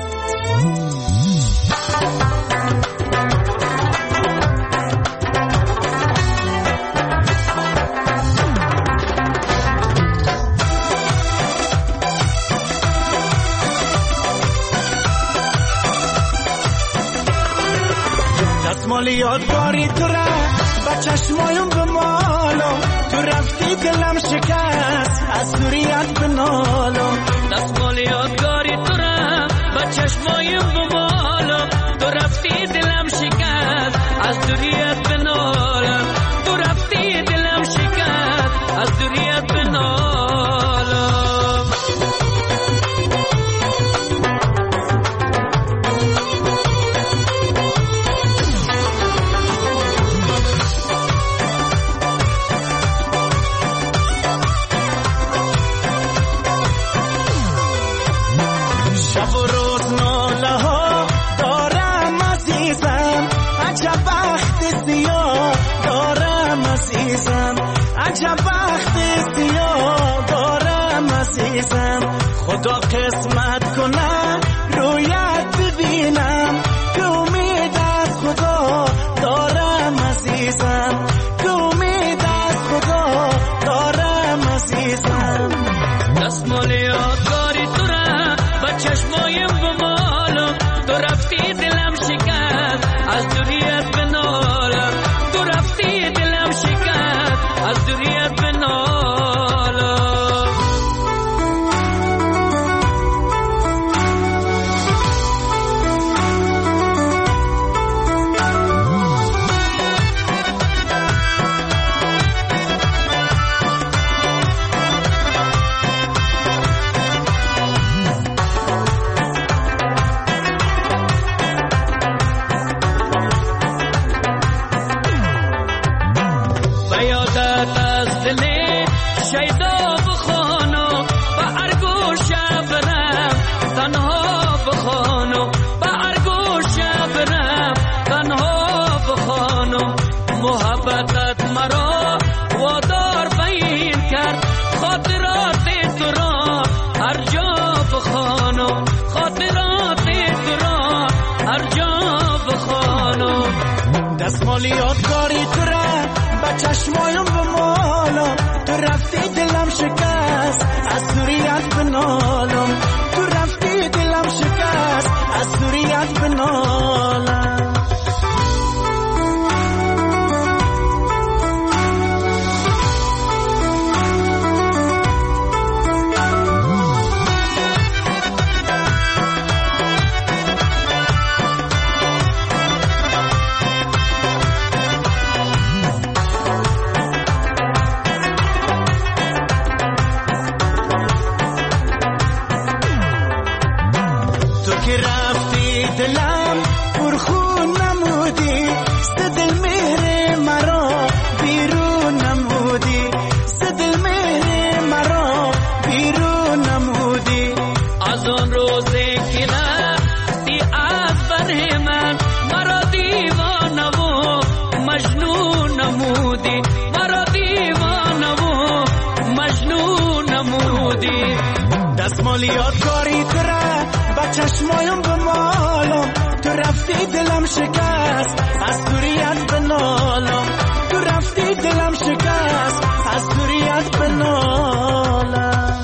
دستمال یادگاری تو را با چشمایم بمالم تو رفتی دلم شکست از دوریت بنالم. دستمال یادگاری تو را با چشمایم بمالم تو رفتی دلم شکست از دوریت بنالم. تو رفتی دلم شکست از دوریت بنالم. عجب وقت سیاه دارم عزیزم خدا قسمت کنم رویت ببینم که امید از خدا دارم عزیزم که امید از خدا دارم عزیزم دستمال یادگاری تو را با چشمایم بمالم تو رفتی دلم شکست از دوریت بنالم تو رفتی دلم شکست از دوریت بنالم دستمال یادگاری تو را با چشمایم بمالم تو رفتی دلم شکست از دوریت بنالم تو رفتی دلم شکست از دوریت بنالم دلم پرخون نمودی ز دل مهر مرا بیرون نمودی ز دل مهر مرا بیرون نمودی از آن روزی که رفتی از بر من مرا دیوانه و مجنون نمودی مرا دیوانه و مجنون نمودی دستمال یادگاری تو را با چشمایم بمالم تو رفتی دلم شکست از دوریت بنالم تو رفتی دلم شکست از دوریت بنالم.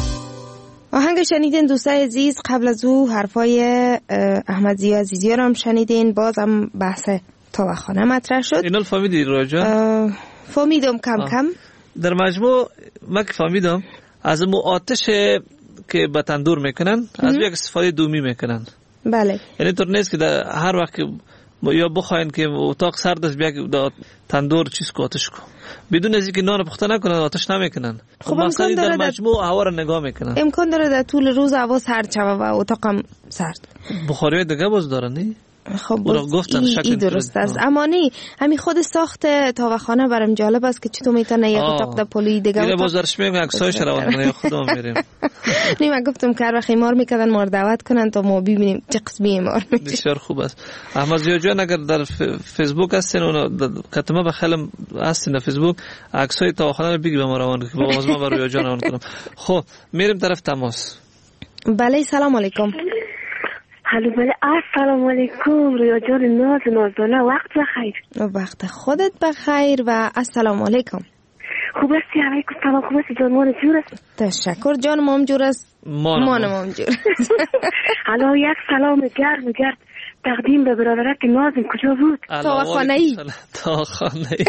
آهنگ شنیدین دوستای عزیز. قبل از او حرفای احمد ضیا عزیزی رو هم شنیدین. باز هم بحث تاوخانه مطرح شد. اینال فهمیدی راجع؟ فهمیدم کم آه. کم در مجموع من که فهمیدم از مو آتش که به تندور میکنن از یک استفاده دومی میکنن. بله. یعنی طور نیست که در هر وقت یا بخواین که اتاق سرد است بیا در تندور چیز کو آتش کو بدون از اینکه نان پخته نکنن آتش نمیکنن. خب مثلا در مجموع هوا رو نگاه میکنن. امکان داره در طول روز هوا سرد شوه و اتاقم سرد. بخاری دیگه باز دارن نی؟ خب ای, ای درست است. اما نی همین خود ساخت تاوخانه برام جالب است که چطور میتونه یک اتاق در پلوی دیگه دیگه بازارش میگم عکسایش رو اون خودم میریم. نی من گفتم که هر وقت ایمار میکردن ما رو دعوت کنن تا ما ببینیم چه قسمی ایمار میشه. بسیار خوب است. احمد ضیا جان اگر در فیسبوک هستین اون کتمه بخلم هستین در فیسبوک عکسای تاوخانه رو بگی به ما روان که باز ما برای جان روان کنم. خب میریم طرف تماس. بله سلام علیکم. الو بله السلام علیکم رویا جان ناز نازانه وقت بخیر. وقت خودت بخیر و السلام علیکم. خوب هستی؟ علیکم سلام. خوب هستی جان؟ مان جور است؟ تشکر جان مام جور است. مان مام جور. الو یک سلام گرم گرم تقدیم به برادرک نازم کجا بود؟ تاوخانه ای. تاوخانه ای.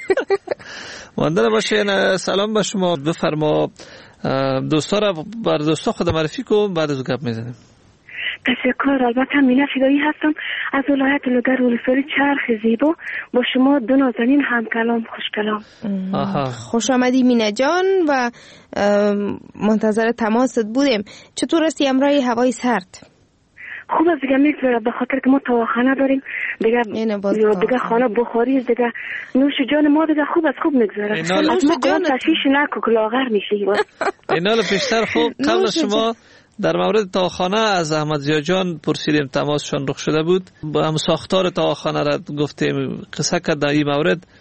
ماندن باشه. سلام به شما. بفرما دوستا را بر دوستا خود معرفی کن بعد از گپ میزنیم. تشکر. البته مینا فدایی هستم از ولایت لوگر ولسوالی چرخ زیبا با شما دو نازنین هم کلام خوش کلام. خوش آمدی مینا جان و منتظر تماست بودیم. چطور هستی امروز هوای سرد؟ خوب است دیگه میگذره به خاطر که ما تاوخانه داریم دیگه دیگه خانه بخاری دیگه نوش جان ما دیگه خوب است خوب میگذره. از ما جان تشویش نکو که لاغر میشی. اینا رو پیشتر خوب قبل شما در مورد تاوخانه از احمد ضیا جان پرسیدیم تماسشون رخ شده بود با هم ساختار تاوخانه را گفتیم قصه کرد در این مورد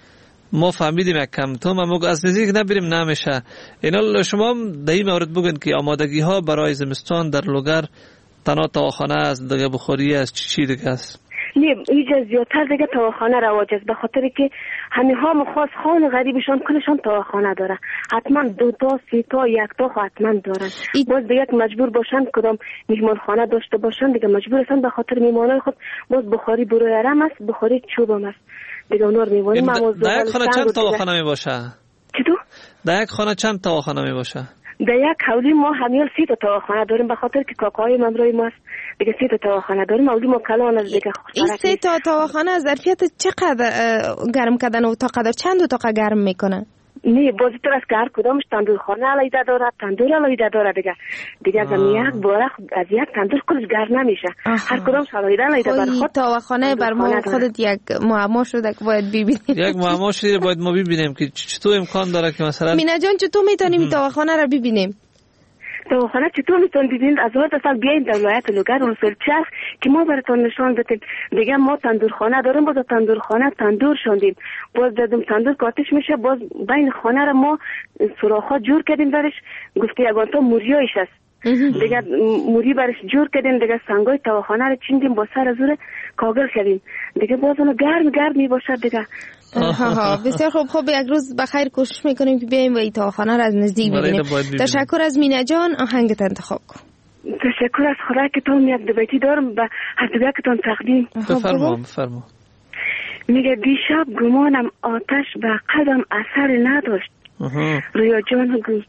ما فهمیدیم یک کم تو ما از نزدیک نبریم نمیشه. اینا شما در این مورد بگن که آمادگی ها برای زمستان در لوگر تنها تاخانه است، دیگه بخاری است، چی دیگه است؟ نه اینجا زیادتر دیگه تاخانه رواج است، به خاطر که همه ها مخواص خان غریبشان کلشان تاخانه داره، حتما دو تا سه تا یک تا حتما دارن. باز دیگه مجبور باشن کدام میهمان خانه داشته باشن دیگه مجبور هستن به خاطر میهمانای خود باز بخاری بروی رم است، بخاری چوب هم است دیگه. اونور میمونیم در یک خانه چند تاخانه می باشه؟ چطور؟ در یک خانه چند تاخانه می باشه؟ در یک حولی ما همیال سی تا تاخانه داریم، به خاطر که کاکای ممروی ما است دیگه سی تا تاخانه داریم. حولی ما کلان از دیگه این سی تا تاخانه ظرفیت چقدر گرم کردن و تا قدر چند تا گرم میکنه؟ نه بازی تو از که هر کدامش تندور خانه علیده داره، تندور علیده داره دیگه دیگه از یک باره از یک تندور کلش گرم نمیشه. هر کدامش علیده علیده بر خود تاخانه بر ما خودت یک معما شده که باید ببینیم. یک معما شده باید ما ببینیم که چطور امکان داره که مثلا مینا جان چطور میتونیم تاخانه را ببینیم؟ تاخانه چطور میتون ببینید؟ از وقت اصلا بیاین در ولایت لوگر رسول چرخ که ما براتون نشان بدیم. دیگه ما تندورخانه داریم، باز تندورخانه تندور شوندیم، باز دادم تندور کاتش میشه، باز بین خانه را ما سوراخ‌ها جور کردیم درش، گفتی یگان تا موریایش است دیگه موری برش جور کردیم دیگه، سنگای تاخانه را چیندیم با سر زور کاغل کردیم دیگه، باز اون گرم گرم میباشه دیگه. ها بسیار خوب. خوب یک روز بخیر کوشش میکنیم که بیایم و این تاخانه را از نزدیک ببینیم. تشکر از مینا جان، آهنگت انتخاب کن. تشکر از خدا که تون یک دوبیتی دارم به هر دوبیت که تون تقدیم. بفرما بفرما. میگه دیشب گمانم آتش به قدم اثر نداشت، رویا جان گل.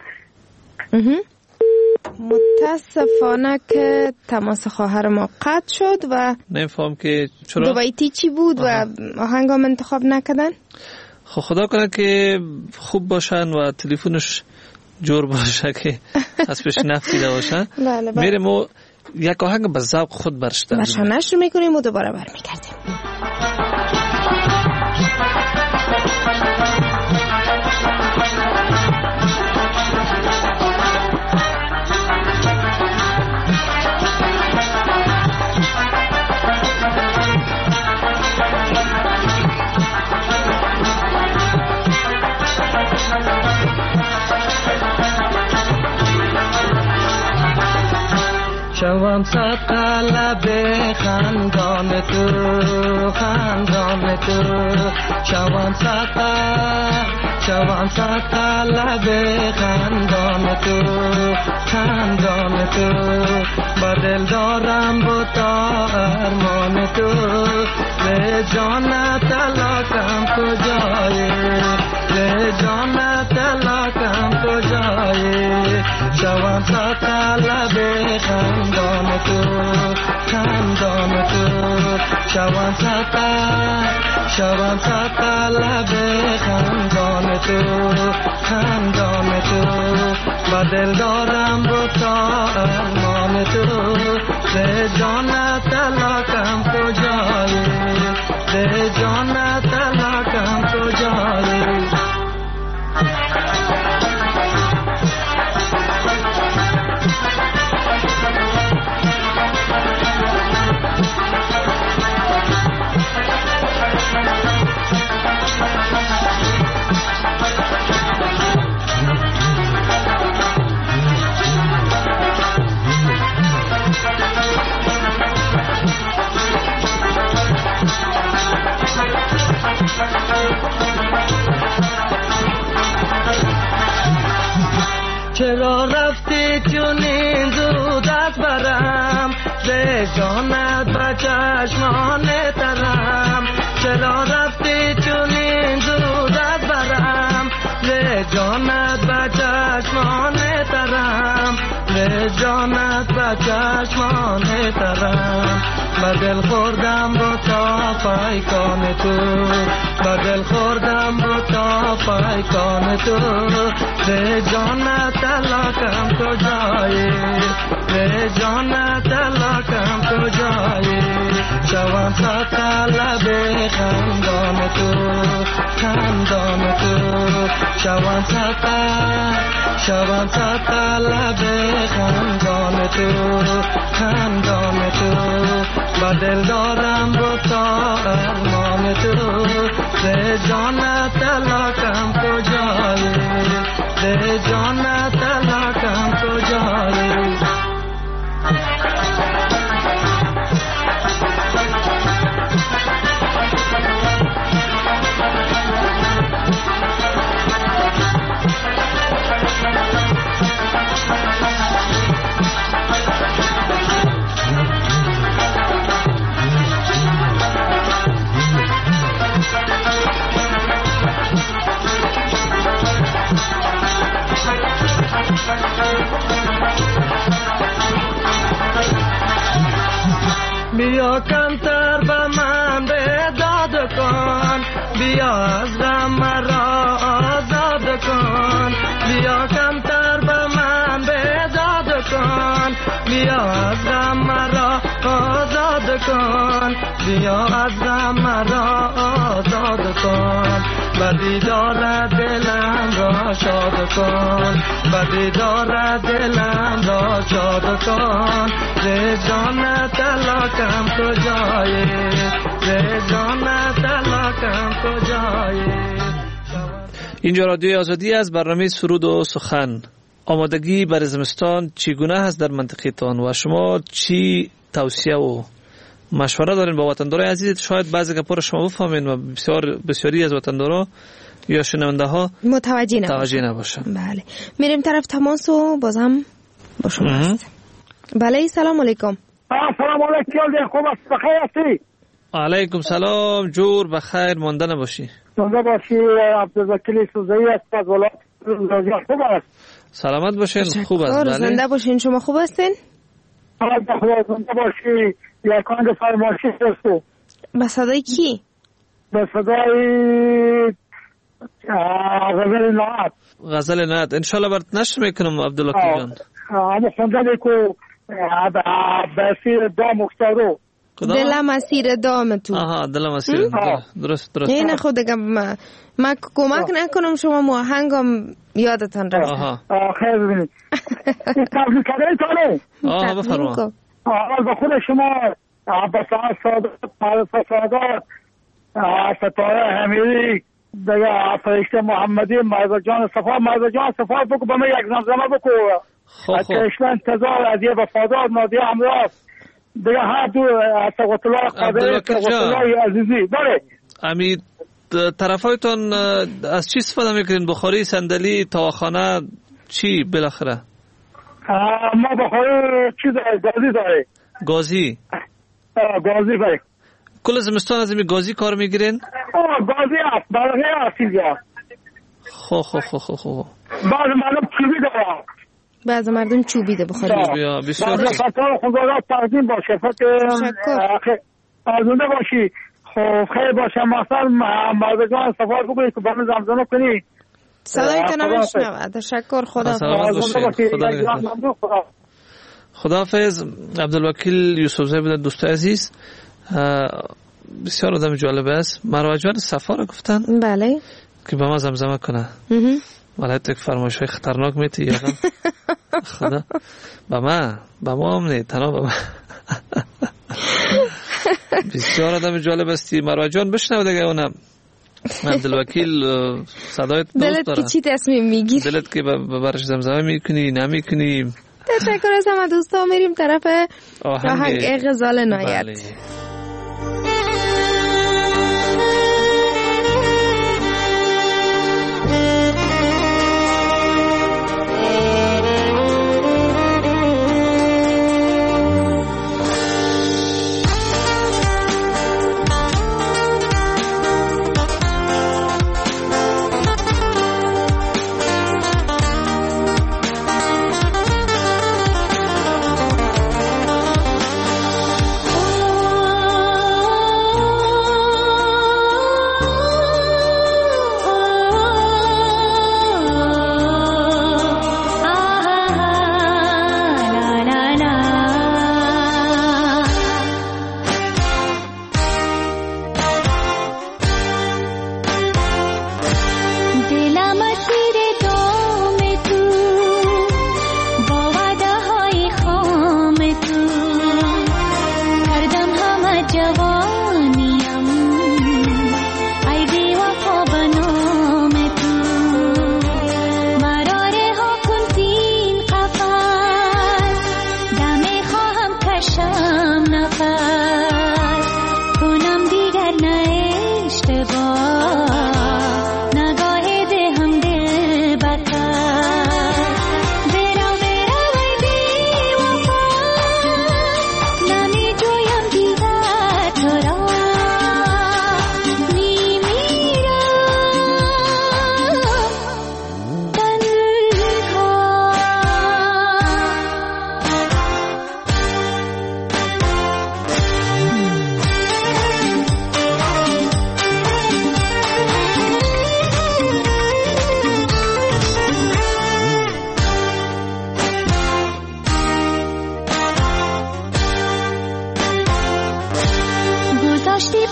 متاسفانه که تماس خواهر ما قطع شد و نمیفهم که چرا دوبیتی چی بود و آهنگ هم انتخاب نکردن. خب خدا کنه که خوب باشن و تلفنش جور باشه که از پیش نفیده باشن. بله بله. میریم و یک آهنگ به ذوق خود برشتن برشانش رو میکنیم و دوباره برمیگردیم. شوام صد قلب خندان تو خندان تو شوام صد شوام صد قلب خندان تو خندان تو با دل دارم با تا ارمان تو به جان تلاکم کجایی به جان تلاکم کجایی شوام صد قلب خندان تو خندان تو شوام صد شوام صد قلب خندان تو خندان تو با دل دارم با تا ارمان تو به جان تلاکم کجایی به جان تلاکم کجایی چرا رفتی چونین زود از برم به جانت به چشمان ترم چرا رفتی چونین زود از برم به جانت به چشمان ترم به جانت به چشمان ترم با دل خوردم با تا پیکان تو با دل خوردم با تا پیکان تو به جانت تلاکم کجایی به جانت تلاکم کجایی شوام صد قلب خندان تو خندان تو شوام صد شوام صد قلب خندان تو خندان تو با دل دارم با تا ارمان تو ده جان تلاکم کجایی ده جان تلاکم کجایی بیا کمتر به من بیداد کن بیا از غم مرا آزاد کن بیا کمتر به من بیداد کن بیا از غم مرا آزاد کن بیا از غم مرا آزاد کن به دیدار دلم را شاد کن به دیدار دلم را شاد کن ز جان تلاکم کجایی ز جان تلاکم کجایی. اینجا رادیوی آزادی از برنامه سرود و سخن. آمادگی برای زمستان چگونه هست در منطقه تان و شما چی توصیه و مشوره دارین با وطندارای عزیز؟ شاید بعضی گپا رو شما بفهمین و بسیار بسیاری از وطندارا یا شنونده ها متوجه نباشن. متوجه نباشن. بله میریم طرف تماس و بازم با شما هست. بله سلام علیکم. سلام علیکم. خوب است؟ بخیر هستی؟ علیکم سلام. جور بخیر مانده نباشی. زنده باشی. عبدالوکیل سوزایی است از ولایت لوزیا. خوب است؟ سلامت باشین. خوب است. بله زنده باشین. شما خوب هستین؟ خدا زنده باشی. یکاند فرمایشی هستو. به صدای کی؟ به صدای غزل نعت. غزل نعت انشالله برات نشر میکنم عبدالوکیل جان. اما خوندن کو بسیر دام افتادو. دلم اسیر دام تو. آها دلم اسیر. درست درست. این خود دیگه ما کمک نکنم شما موهنگم یادتان رفت. آها. خیر ببینید. تبلیغ کردن تانه. آها بفرما. اول به خود شما عباس سادات سادات ستاره حمیدی دیگه فرشته محمدی مرزا جان صفا مرزا جان صفا بکو به من یک زمزمه بکو. خب خب. اشلان انتظار از یه وفادار نادیه امراض دیگه هر دو سقط الله قادر سقط الله عزیزی. بله امید طرفایتان از چی استفاده میکنین؟ بخاری، صندلی، تاواخانه چی بالاخره؟ ما بخاری چی داره؟ گازی داره. گازی؟ گازی بله. کل زمستان از این گازی کار میگیرین؟ آه گازی هست برقی هست اینجا. خو خو خو خو خو بعض مردم چوبی داره. بعض مردم چوبی ده بخاری. بسیار بعض فتار خداوند تقدیم باشه. فکر آزونده باشی. خب خیلی باشه مثلا مردگان سفار بگوید که برای زمزمه کنی. صدایتان نمیشنوه. تشکر. خدا خداحافظ. عبدالوکیل یوسفزی بودن دوست عزیز. بسیار آدم جالب است. مراجعان صفا رو گفتن بله که به ما زمزمه کنه. ولی تو یک فرمایش های خطرناک میتی یادم خدا به ما به ما هم نه تنها به ما. بسیار آدم جالب استی. مراجعان بشنو دیگه اونم. عبدالوکیل صدایت دوست داره. دلت که چی تصمیم میگیری؟ دلت که برش زمزمه میکنی نمیکنی. تشکر از همه دوستا. میریم طرف آهنگ غزال نایت. بله.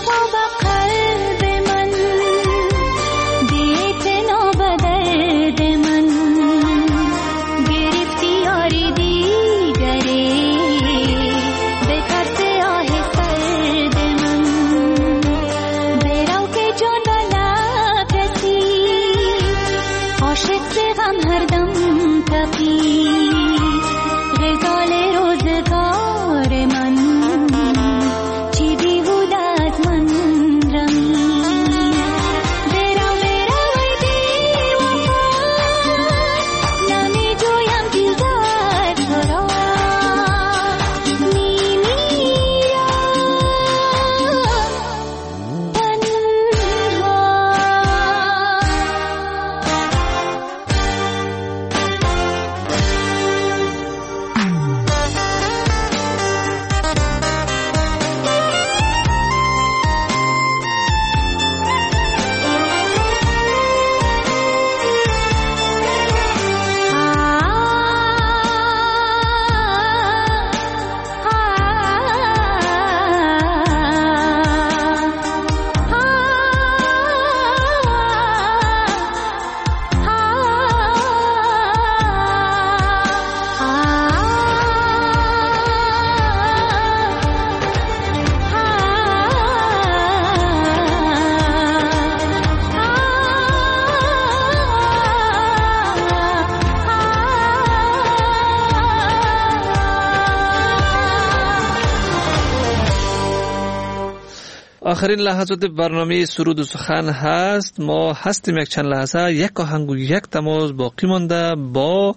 آخرین لحظات برنامه سرود و سخن هست. ما هستیم یک چند لحظه یک آهنگ و یک تماس باقی مانده با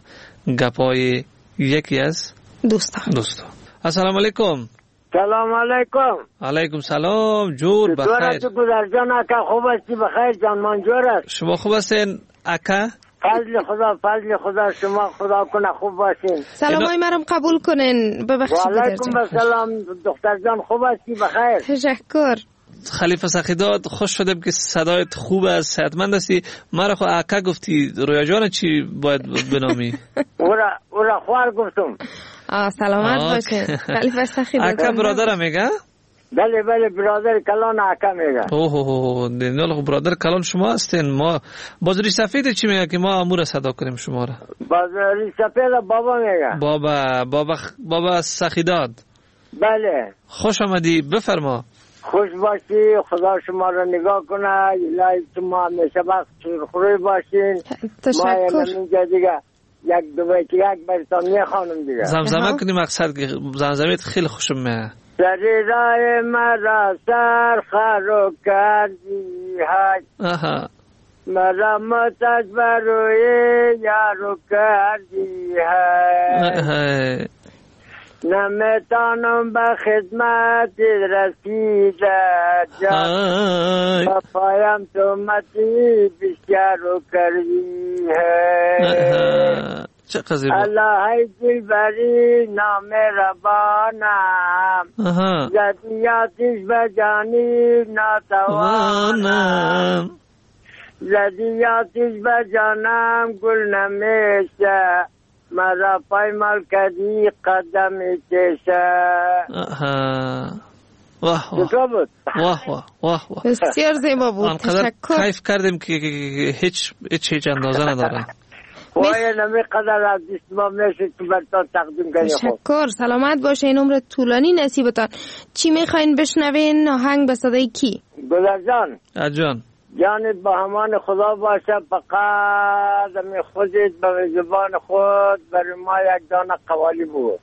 گپای یکی از دوستا دوستا السلام علیکم. سلام علیکم. علیکم سلام. جور بخیر. تو گذر جان اکا خوب هستی؟ بخیر جان منجور است. شما خوب هستین اکا؟ فضل خدا فضل خدا شما خدا کنه خوب باشین. سلامای مرم قبول کنین. ببخشید. و علیکم السلام دختر جان خوب هستی؟ بخیر. تشکر. خلیفه سخیداد خوش شدم که صدایت خوب است صحتمند هستی. مرا خو اکا گفتی رویا جان چی باید بنامی؟ اورا اورا خوار گفتم. آه سلامت باشه. خلیفه سخیداد اکا برادر میگه؟ بله بله برادر کلان اکا میگه. اوه اوه نه برادر کلان شما هستین. ما بازاری سفید چی میگه که ما امور صدا کنیم شما را؟ بازاری سفید بابا میگه. بابا بابا بابا سخیداد. بله. خوش آمدی بفرما. خوش باشی خدا شما را نگاه کنه الهی شما همیشه وقت سرخوری باشین. تشکر. ما اینجا دیگه یک دو بیت یک برتانیه خانم دیگه زمزمه کنی مقصد که زمزمیت خیلی خوشم میاد. سری رای مرا سر خرو کردی های آها مرا متج بروی یارو کردی های نمیتانم به خدمت رسیده جان با پایم تو متی بیشترو کردی ہے چه قضیه بود الله دلبری نام ربانم زدیاتش بجانی ناتوانم زدیاتش بجانم گل نمیشه مرا پایمال کردی قدم تیشه. واه واه واه واه واه واه بسیار زیبا بود. تشکر. کیف کردیم که هیچ هیچ هیچ اندازه نداره. وای نمی قدر از ما میشه تو برتان تقدیم کنی. تشکر. سلامت باشه. این عمر طولانی نصیبتان. چی میخواین بشنوین؟ آهنگ به صدای کی؟ گلر جان. جان. جانت با همان خدا باشه. فقط می خودت به زبان خود برای ما یک دانه قوالی بود.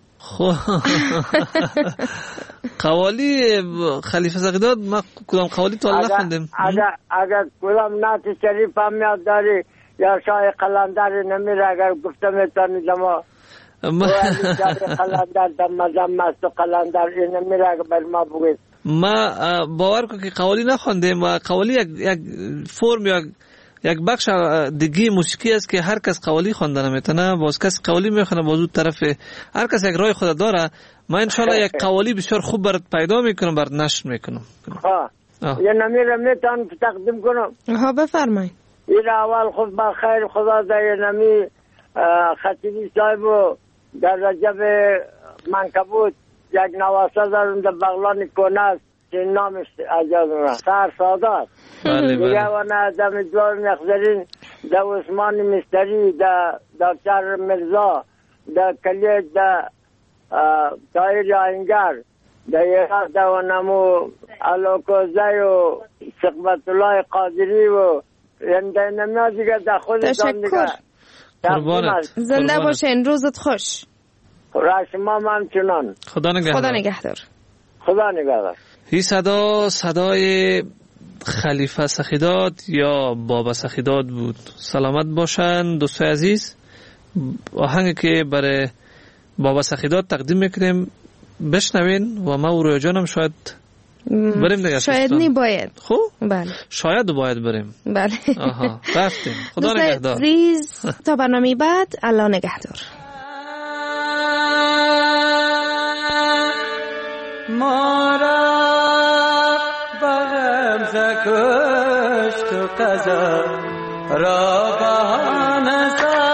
قوالی خلیفه سقیداد ما کدام قوالی تو الله خوندیم. اگر اگر کدام نعت شریف هم یاد داری یا شای قلندر نمیره اگر گفتم ایتانی دما قلندر دم مزم است و قلندر این نمیره اگر بر ما بگید. ما باور کن که قوالی نخوندیم و قوالی یک, یک فرم یا یک بخش دیگه موسیقی است که هر کس قوالی خوانده نمیتونه. باز کس قوالی میخونه باز اون طرف هر کس یک راه خود داره. ما انشالله یک قوالی بسیار خوب برات پیدا میکنم برات نشر میکنم. ها یا نمیره میتونم تقدیم کنم. ها بفرمایید. این اول خود بخیر خدا در نمی خطیبی صاحب در رجب منکبوت یک نواسه دارم در بغلان کنه است چین نامش اجاز را سر سادات دیگه و نه دم جوار نخزرین دا عثمان مستری دا دکتر مرزا دا کلیج دا تایر آینگر دا ایرا دا و نمو علاقوزه و سقبت الله قادری و ینده نمیا دیگه دا خودتان دیگه قربانت زنده باشین روزت خوش را شما من چنان خدا نگهدار خدا نگهدار خدا نگهدار این صدا صدای خلیفه سخیداد یا بابا سخیداد بود. سلامت باشن دوستای عزیز. آهنگی که برای بابا سخیداد تقدیم میکنیم بشنوین و ما و رویا جانم شاید بریم دیگه. شاید نی باید. خوب؟ بله. شاید باید بریم. بله. آها رفتیم. خدا نگهدار. ریز تا برنامه بعد الله نگهدار. مارا بغم زکشت و قضا را بهانه